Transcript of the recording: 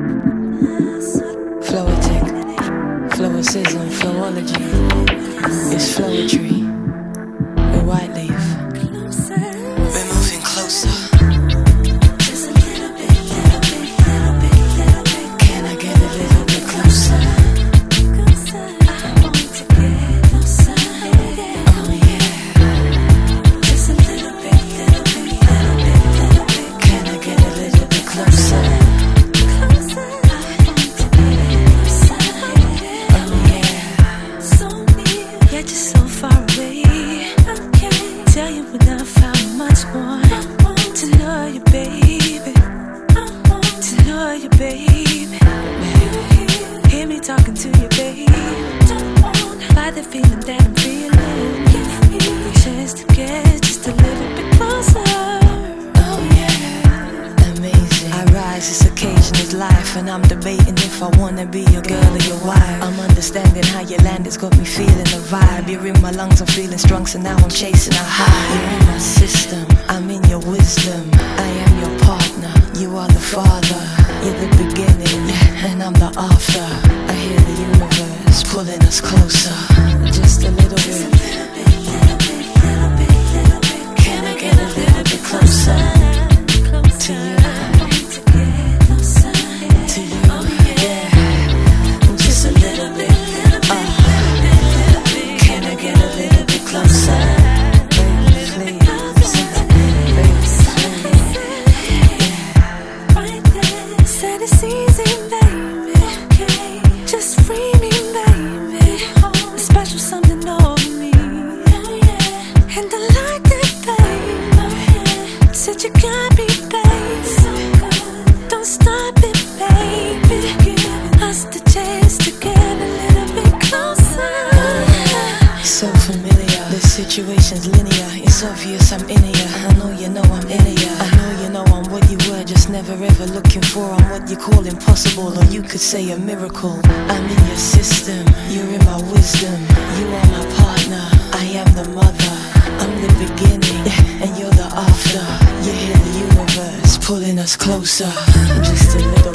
Floetic, flowicism, flowology. It's flowetry with white leaf. We're moving closer. Can I get a little bit closer? Oh yeah. Can I get a little bit closer? Baby, hear me talking to you, baby. By the feeling that I'm feeling, give me a chance to get just a little bit closer. Oh yeah, amazing. I rise, this occasion is life, and I'm debating if I wanna be your girl or your wife. I'm understanding how your land has got me feeling the vibe. You're in my lungs, I'm feeling strong, so now I'm chasing a high. You're in my system, I'm in your wisdom. I am your partner, you are the father. You're the beginning, and I'm the after. I hear the universe pulling us closer. Just a little bit. Can I get a little bit closer? To you. To you, yeah. Just a little bit. Can I get a little bit closer? Baby, please. Said it's easy, baby. Just free me, baby. A special something over me. And I like that, baby. Said you got me, baby. Don't stop it, baby. Give us the chance to get a little bit closer. So familiar, the situation's linear. It's obvious I'm in here. I know you know I'm in here. I know you know I'm what you were, just never ever looking for. I'm what you call impossible, or you could say a miracle. I'm in your system, you're in my wisdom. You are my partner, I am the mother. I'm the beginning, and you're the after. You hear the universe pulling us closer. Just a little